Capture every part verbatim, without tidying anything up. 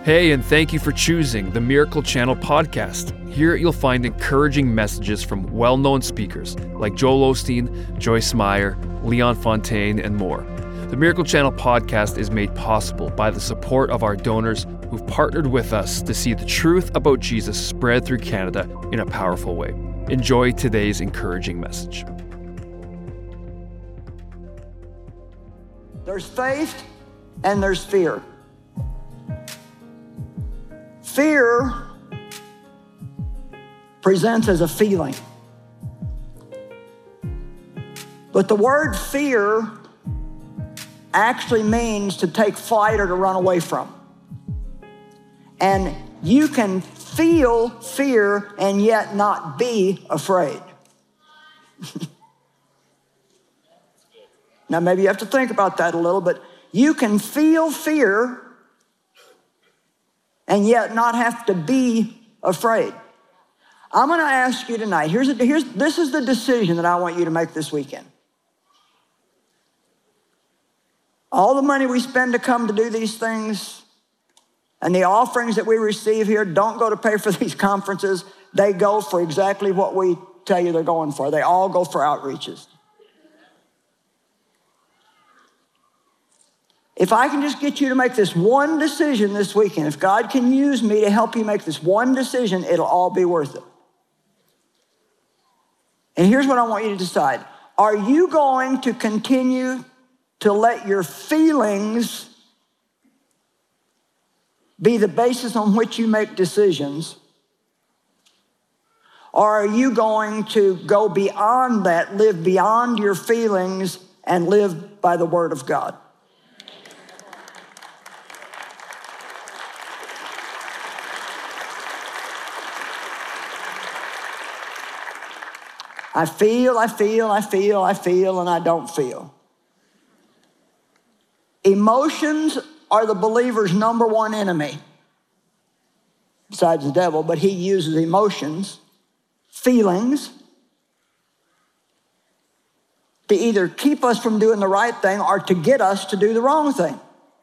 Hey, and thank you for choosing the Miracle Channel podcast. Here you'll find encouraging messages from well-known speakers like Joel Osteen, Joyce Meyer, Leon Fontaine, and more. The Miracle Channel podcast is made possible by the support of our donors who've partnered with us to see the truth about Jesus spread through Canada in a powerful way. Enjoy today's encouraging message. There's faith and there's fear. Fear presents as a feeling. But the word fear actually means to take flight or to run away from. And you can feel fear and yet not be afraid. Now, maybe you have to think about that a little, but you can feel fear and yet not have to be afraid. I'm going to ask you tonight, here's, a, here's this is the decision that I want you to make this weekend. All the money we spend to come to do these things and the offerings that we receive here don't go to pay for these conferences. They go for exactly what we tell you they're going for. They all go for outreaches. If I can just get you to make this one decision this weekend, if God can use me to help you make this one decision, it'll all be worth it. And here's what I want you to decide. Are you going to continue to let your feelings be the basis on which you make decisions? Or are you going to go beyond that, live beyond your feelings, and live by the Word of God? I feel, I feel, I feel, I feel, and I don't feel. Emotions are the believer's number one enemy, besides the devil, but he uses emotions, feelings, to either keep us from doing the right thing or to get us to do the wrong thing.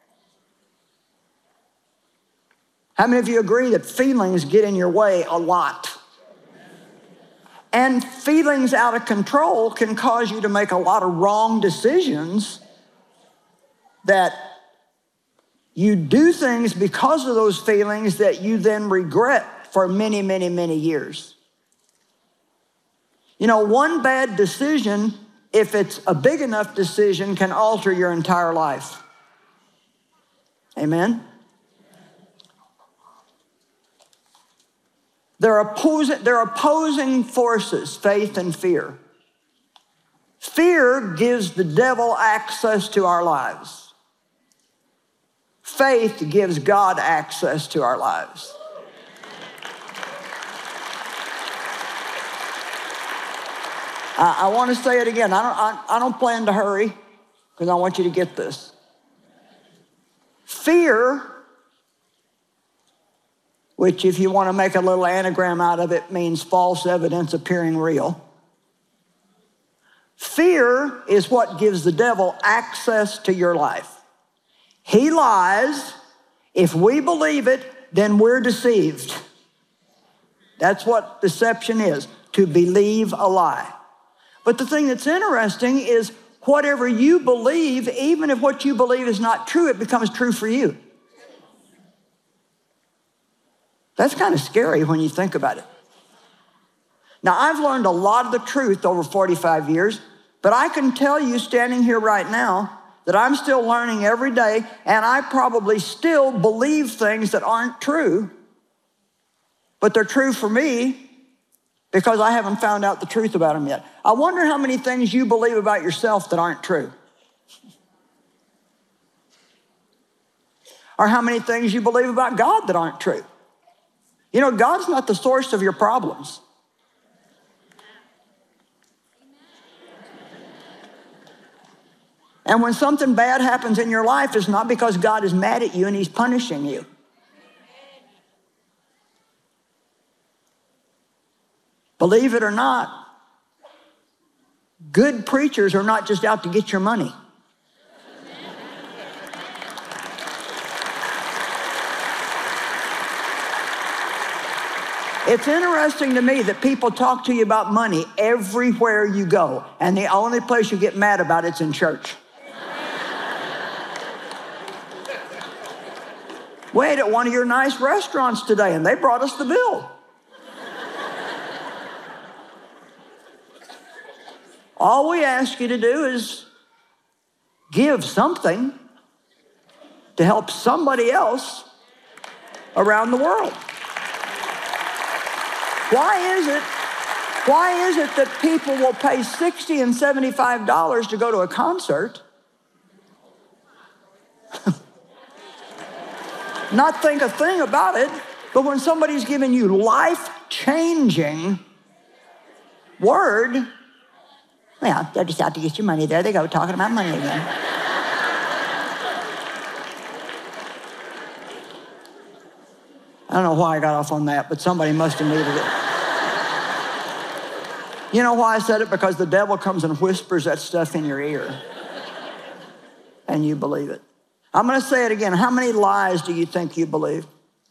How many of you agree that feelings get in your way a lot? And feelings out of control can cause you to make a lot of wrong decisions that you do things because of those feelings that you then regret for many, many, many years. You know, one bad decision, if it's a big enough decision, can alter your entire life. Amen? They're opposing, they're opposing forces, faith and fear. Fear gives the devil access to our lives. Faith gives God access to our lives. I, I want to say it again. I don't, I, I don't plan to hurry because I want you to get this. Fear, which if you want to make a little anagram out of it, means false evidence appearing real. Fear is what gives the devil access to your life. He lies. If we believe it, then we're deceived. That's what deception is, to believe a lie. But the thing that's interesting is whatever you believe, even if what you believe is not true, it becomes true for you. That's kind of scary when you think about it. Now, I've learned a lot of the truth over forty-five years, but I can tell you standing here right now that I'm still learning every day, and I probably still believe things that aren't true, but they're true for me because I haven't found out the truth about them yet. I wonder how many things you believe about yourself that aren't true. Or how many things you believe about God that aren't true. You know, God's not the source of your problems. And when something bad happens in your life, it's not because God is mad at you and he's punishing you. Believe it or not, good preachers are not just out to get your money. It's interesting to me that people talk to you about money everywhere you go, and the only place you get mad about it's in church. We ate at one of your nice restaurants today, and they brought us the bill. All we ask you to do is give something to help somebody else around the world. Why is it, why is it that people will pay sixty and seventy-five dollars to go to a concert, not think a thing about it, but when somebody's giving you life-changing word, well, they're just out to get your money. There they go, talking about money again. I don't know why I got off on that, but somebody must have needed it. You know why I said it? Because the devil comes and whispers that stuff in your ear, and you believe it. I'm going to say it again. How many lies do you think you believe?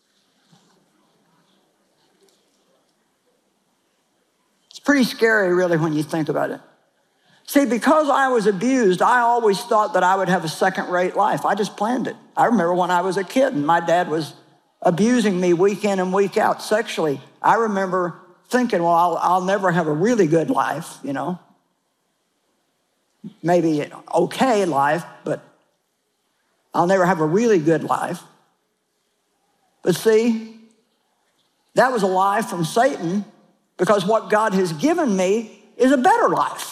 It's pretty scary, really, when you think about it. See, because I was abused, I always thought that I would have a second-rate life. I just planned it. I remember when I was a kid and my dad was abusing me week in and week out sexually. I remember thinking, well, I'll, I'll never have a really good life, you know. Maybe an okay life, but I'll never have a really good life. But see, that was a lie from Satan, because what God has given me is a better life.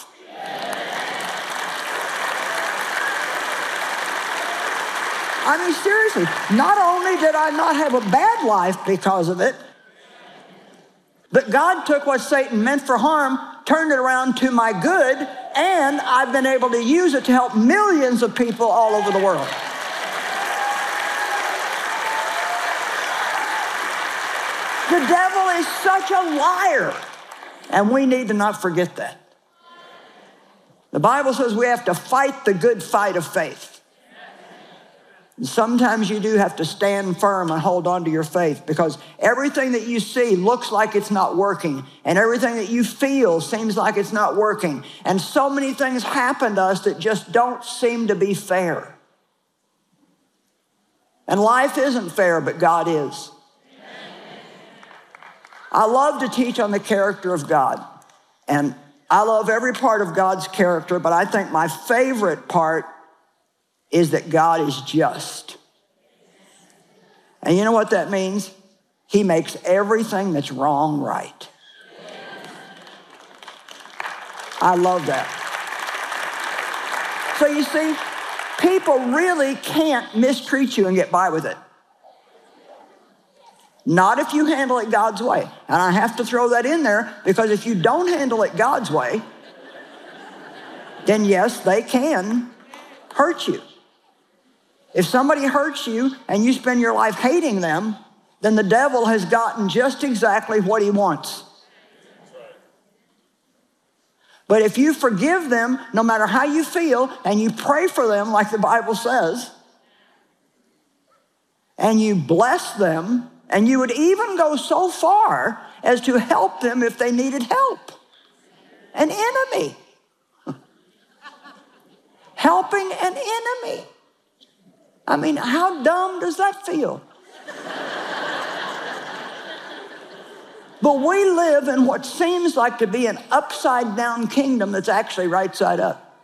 I mean, seriously, not only did I not have a bad life because of it, but God took what Satan meant for harm, turned it around to my good, and I've been able to use it to help millions of people all over the world. The devil is such a liar, and we need to not forget that. The Bible says we have to fight the good fight of faith. And sometimes you do have to stand firm and hold on to your faith, because everything that you see looks like it's not working, and everything that you feel seems like it's not working. And so many things happen to us that just don't seem to be fair. And life isn't fair, but God is. I love to teach on the character of God, and I love every part of God's character, but I think my favorite part is that God is just. And you know what that means? He makes everything that's wrong right. I love that. So you see, people really can't mistreat you and get by with it. Not if you handle it God's way. And I have to throw that in there, because if you don't handle it God's way, then yes, they can hurt you. If somebody hurts you and you spend your life hating them, then the devil has gotten just exactly what he wants. But if you forgive them, no matter how you feel, and you pray for them like the Bible says, and you bless them, and you would even go so far as to help them if they needed help. An enemy. Helping an enemy. I mean, how dumb does that feel? But we live in what seems like to be an upside down kingdom that's actually right side up.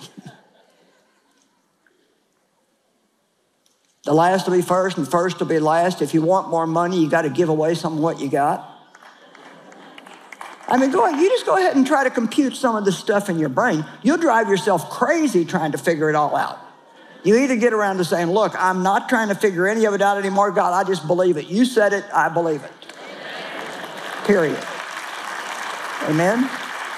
The last will be first and first will be last. If you want more money, you got to give away some of what you got. I mean, go ahead. You just go ahead and try to compute some of this stuff in your brain. You'll drive yourself crazy trying to figure it all out. You either get around to saying, look, I'm not trying to figure any of it out anymore. God, I just believe it. You said it, I believe it. Period. Amen?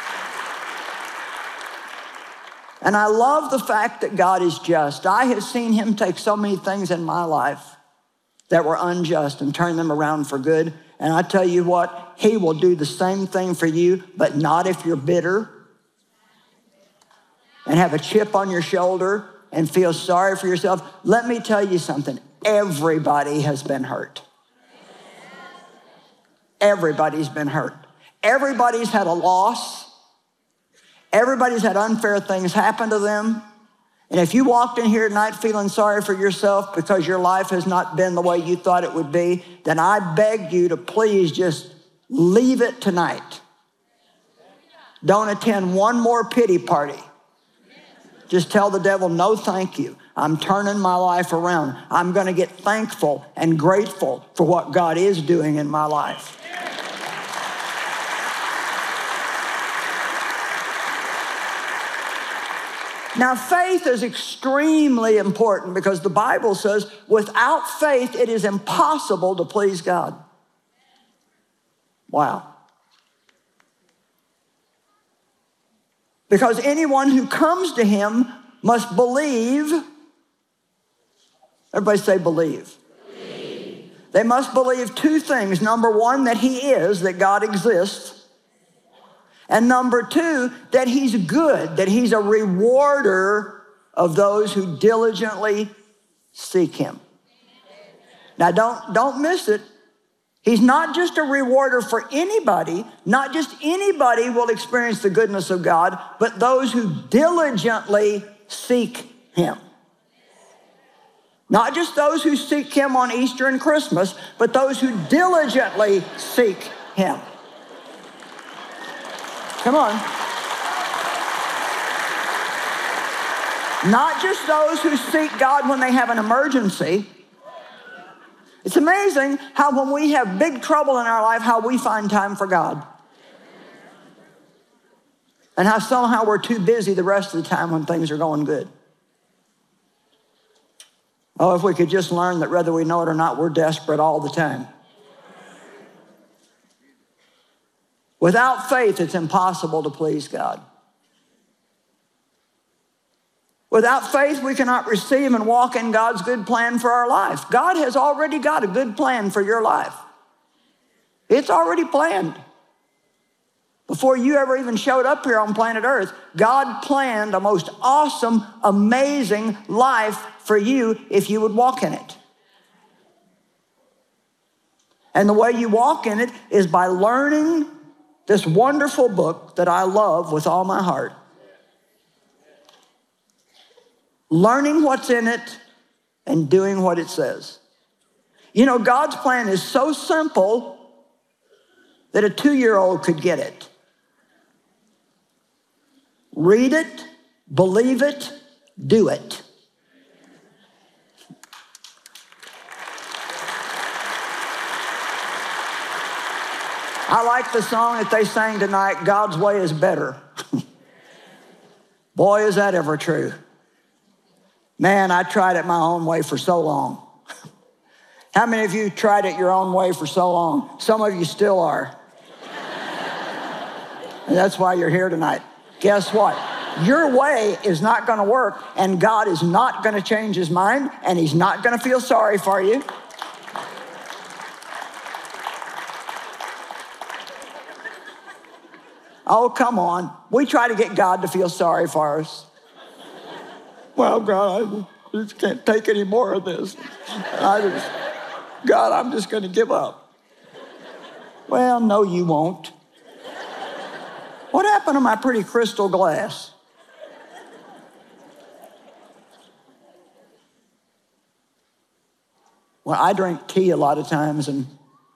And I love the fact that God is just. I have seen him take so many things in my life that were unjust and turn them around for good. And I tell you what, he will do the same thing for you, but not if you're bitter and have a chip on your shoulder and feel sorry for yourself. Let me tell you something. Everybody has been hurt. Everybody's been hurt. Everybody's had a loss. Everybody's had unfair things happen to them. And if you walked in here tonight feeling sorry for yourself because your life has not been the way you thought it would be, then I beg you to please just leave it tonight. Don't attend one more pity party. Just tell the devil, no, thank you. I'm turning my life around. I'm going to get thankful and grateful for what God is doing in my life. Now, faith is extremely important because the Bible says without faith, it is impossible to please God. Wow. Because anyone who comes to him must believe. Everybody say believe. Believe. They must believe two things. Number one, that he is, that God exists. And number two, that he's good, that he's a rewarder of those who diligently seek him. Now, don't, don't miss it. He's not just a rewarder for anybody. Not just anybody will experience the goodness of God, but those who diligently seek him. Not just those who seek him on Easter and Christmas, but those who diligently seek him. Come on. Not just those who seek God when they have an emergency. It's amazing how when we have big trouble in our life, how we find time for God. And how somehow we're too busy the rest of the time when things are going good. Oh, if we could just learn that whether we know it or not, we're desperate all the time. Without faith, it's impossible to please God. Without faith, we cannot receive and walk in God's good plan for our life. God has already got a good plan for your life. It's already planned. Before you ever even showed up here on planet Earth, God planned a most awesome, amazing life for you if you would walk in it. And the way you walk in it is by learning this wonderful book that I love with all my heart. Learning what's in it and doing what it says. You know, God's plan is so simple that a two-year-old could get it. Read it, believe it, do it. I like the song that they sang tonight, God's way is better. Boy, is that ever true. Man, I tried it my own way for so long. How many of you tried it your own way for so long? Some of you still are. And that's why you're here tonight. Guess what? Your way is not going to work, and God is not going to change his mind, and he's not going to feel sorry for you. Oh, come on. We try to get God to feel sorry for us. Well, God, I just can't take any more of this. I just, God, I'm just going to give up. Well, no, you won't. What happened to my pretty crystal glass? Well, I drink tea a lot of times, and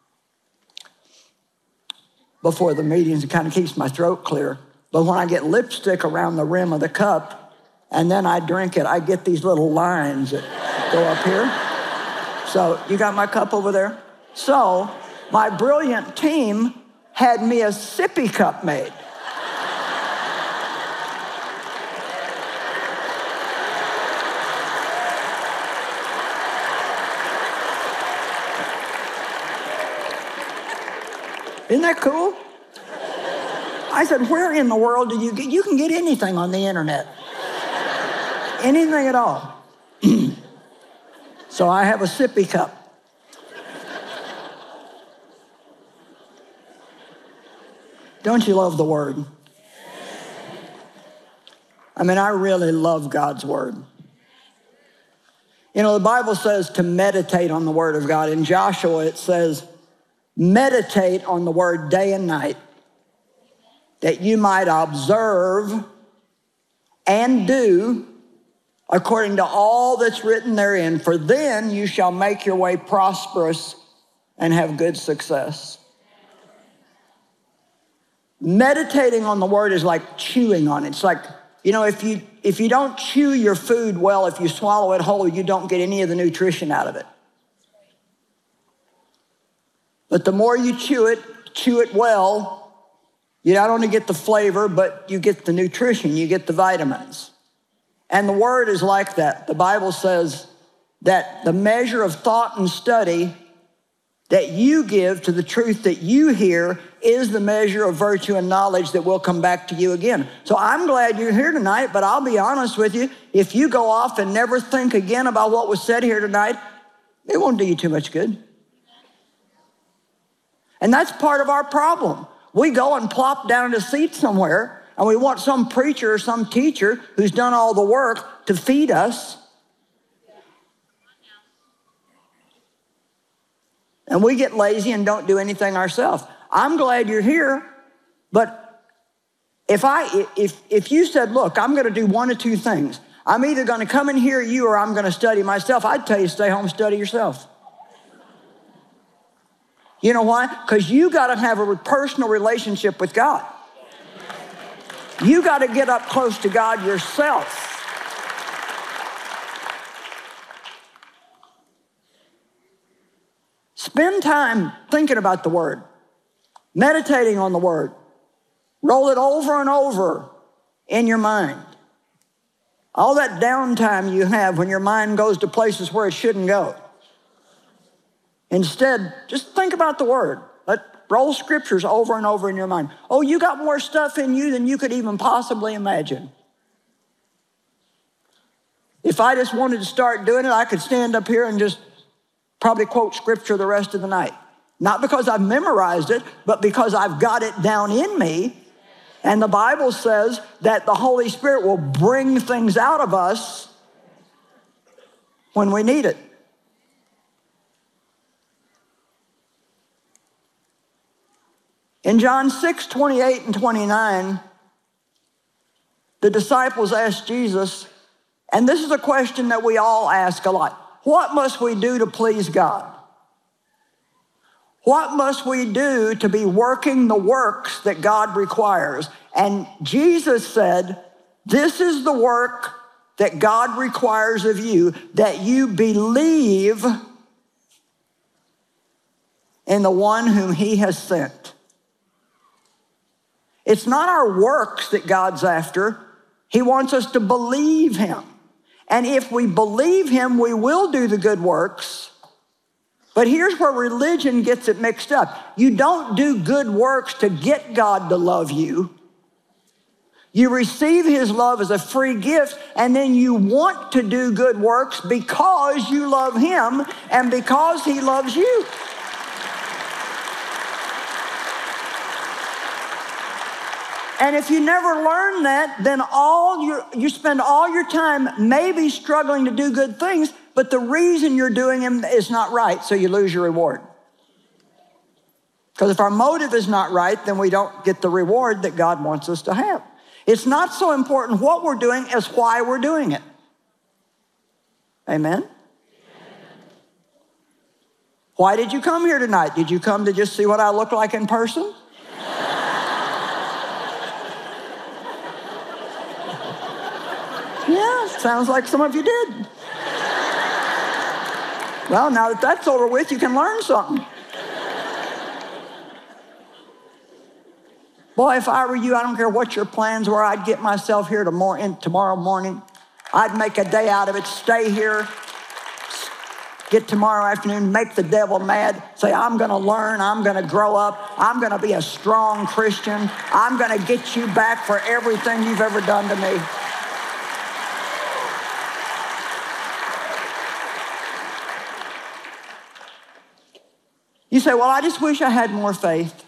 before the meetings, it kind of keeps my throat clear. But when I get lipstick around the rim of the cup, and then I drink it, I get these little lines that go up here. So, you got my cup over there? So, my brilliant team had me a sippy cup made. Isn't that cool? I said, where in the world do you get, you can get anything on the internet. Anything at all. So I have a sippy cup. Don't you love the Word? I mean, I really love God's Word. You know, the Bible says to meditate on the Word of God. In Joshua, it says, meditate on the word day and night, that you might observe and do according to all that's written therein, for then you shall make your way prosperous and have good success. Meditating on the word is like chewing on it. It's like, you know, if you if you don't chew your food well, if you swallow it whole, you don't get any of the nutrition out of it. But the more you chew it, chew it well, you not only get the flavor, but you get the nutrition, you get the vitamins. And the word is like that. The Bible says that the measure of thought and study that you give to the truth that you hear is the measure of virtue and knowledge that will come back to you again. So I'm glad you're here tonight, but I'll be honest with you, if you go off and never think again about what was said here tonight, it won't do you too much good. And that's part of our problem. We go and plop down in a seat somewhere, and we want some preacher or some teacher who's done all the work to feed us. And we get lazy and don't do anything ourselves. I'm glad you're here, but if I if if you said, look, I'm going to do one of two things. I'm either going to come and hear you or I'm going to study myself. I'd tell you stay home, study yourself. You know why? Because you got to have a personal relationship with God. You got to get up close to God yourself. Spend time thinking about the word, meditating on the word. Roll it over and over in your mind. All that downtime you have when your mind goes to places where it shouldn't go. Instead, just think about the word. Let roll scriptures over and over in your mind. Oh, you got more stuff in you than you could even possibly imagine. If I just wanted to start doing it, I could stand up here and just probably quote scripture the rest of the night. Not because I've memorized it, but because I've got it down in me. And the Bible says that the Holy Spirit will bring things out of us when we need it. In John six, twenty-eight and twenty-nine, the disciples asked Jesus, and this is a question that we all ask a lot. What must we do to please God? What must we do to be working the works that God requires? And Jesus said, this is the work that God requires of you, that you believe in the one whom he has sent. It's not our works that God's after. He wants us to believe him. And if we believe him, we will do the good works. But here's where religion gets it mixed up. You don't do good works to get God to love you. You receive his love as a free gift, and then you want to do good works because you love him and because he loves you. And if you never learn that, then all your, you spend all your time maybe struggling to do good things, but the reason you're doing them is not right, so you lose your reward. Because if our motive is not right, then we don't get the reward that God wants us to have. It's not so important what we're doing as why we're doing it. Amen? Why did you come here tonight? Did you come to just see what I look like in person? Yeah, sounds like some of you did. Well, now that that's over with, you can learn something. Boy, if I were you, I don't care what your plans were, I'd get myself here tomorrow, tomorrow morning. I'd make a day out of it, stay here, get tomorrow afternoon, make the devil mad, say, I'm going to learn, I'm going to grow up, I'm going to be a strong Christian, I'm going to get you back for everything you've ever done to me. You say, well, I just wish I had more faith.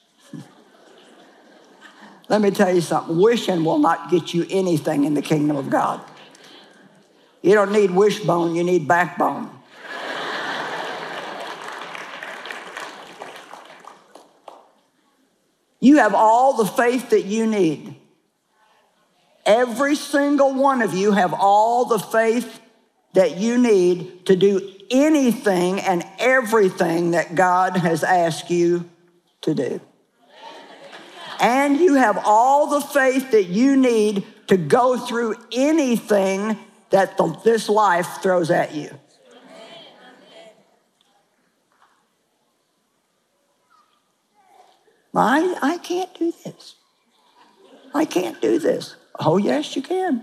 Let me tell you something. Wishing will not get you anything in the kingdom of God. You don't need wishbone, you need backbone. You have all the faith that you need. Every single one of you have all the faith that you need to do anything and everything that God has asked you to do. And you have all the faith that you need to go through anything that the, this life throws at you. I, I can't do this. I can't do this. Oh, yes, you can.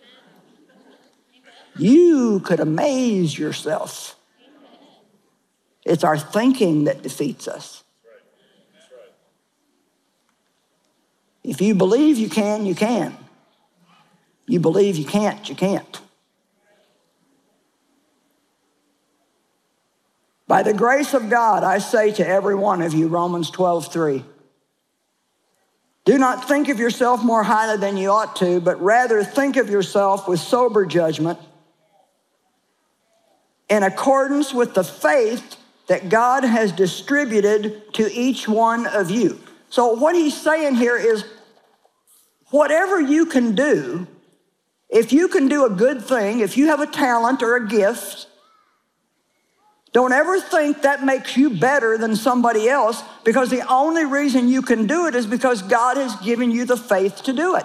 You could amaze yourself. It's our thinking that defeats us. If you believe you can, you can. You believe you can't, you can't. By the grace of God, I say to every one of you, Romans twelve three, do not think of yourself more highly than you ought to, but rather think of yourself with sober judgment in accordance with the faith that God has distributed to each one of you. So what he's saying here is, whatever you can do, if you can do a good thing, if you have a talent or a gift, don't ever think that makes you better than somebody else, because the only reason you can do it is because God has given you the faith to do it.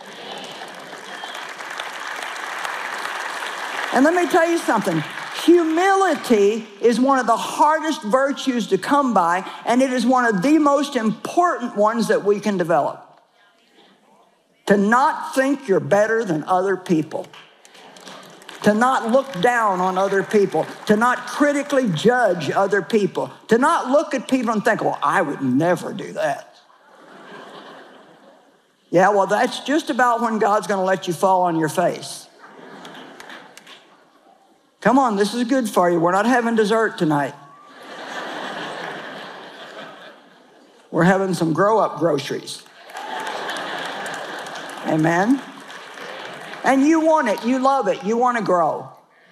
And let me tell you something. Humility is one of the hardest virtues to come by, and it is one of the most important ones that we can develop. To not think you're better than other people. To not look down on other people, to not critically judge other people, to not look at people and think, well, I would never do that. Yeah, well, that's just about when God's going to let you fall on your face. Come on, this is good for you. We're not having dessert tonight. We're having some grow-up groceries. Amen? And you want it, you love it, you want to grow.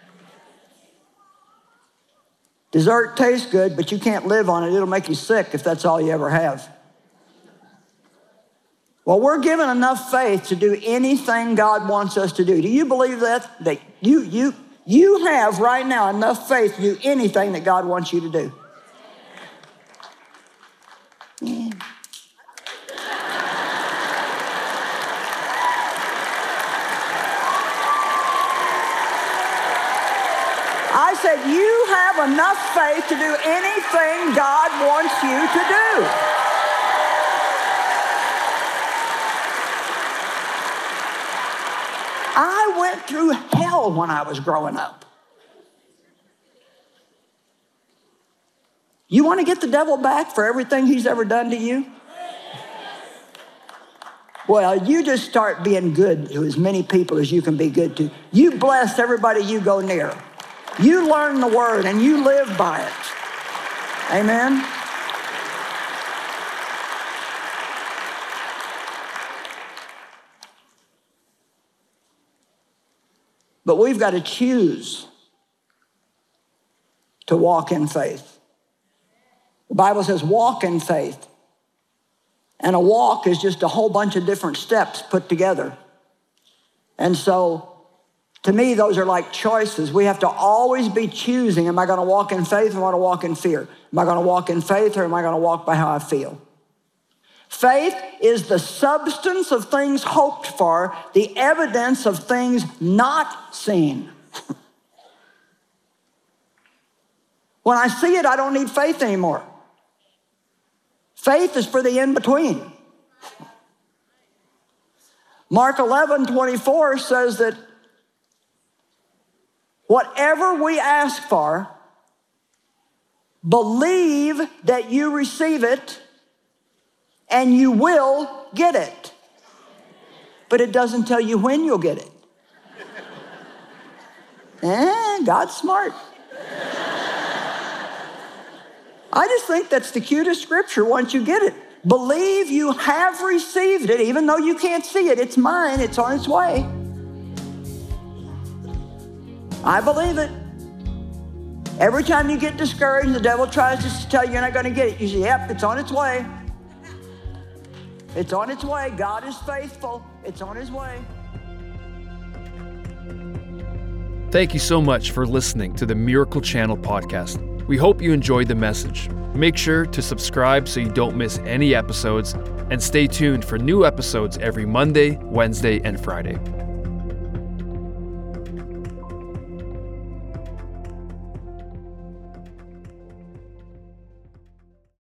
Dessert tastes good, but you can't live on it. It'll make you sick if that's all you ever have. Well, we're given enough faith to do anything God wants us to do. Do you believe that? That you, you, you have right now enough faith to do anything that God wants you to do. Yeah. I said, you have enough faith to do anything God wants you to do. I went through hell when I was growing up. You want to get the devil back for everything he's ever done to you? Well, you just start being good to as many people as you can be good to. You bless everybody you go near. You learn the word and you live by it. Amen? But we've got to choose to walk in faith. The Bible says walk in faith. And a walk is just a whole bunch of different steps put together. And so, to me, those are like choices. We have to always be choosing, am I going to walk in faith or am I going to walk in fear? Am I going to walk in faith or am I going to walk by how I feel? Faith is the substance of things hoped for, the evidence of things not seen. When I see it, I don't need faith anymore. Faith is for the in-between. Mark eleven twenty-four says that whatever we ask for, believe that you receive it and you will get it. But it doesn't tell you when you'll get it. Eh, God's smart. I just think that's the cutest scripture once you get it. Believe you have received it, even though you can't see it. It's mine, it's on its way. I believe it. Every time you get discouraged, the devil tries to tell you you're not going to get it. You say, yep, it's on its way. It's on its way. God is faithful. It's on his way. Thank you so much for listening to the Miracle Channel podcast. We hope you enjoyed the message. Make sure to subscribe so you don't miss any episodes, and stay tuned for new episodes every Monday, Wednesday, and Friday.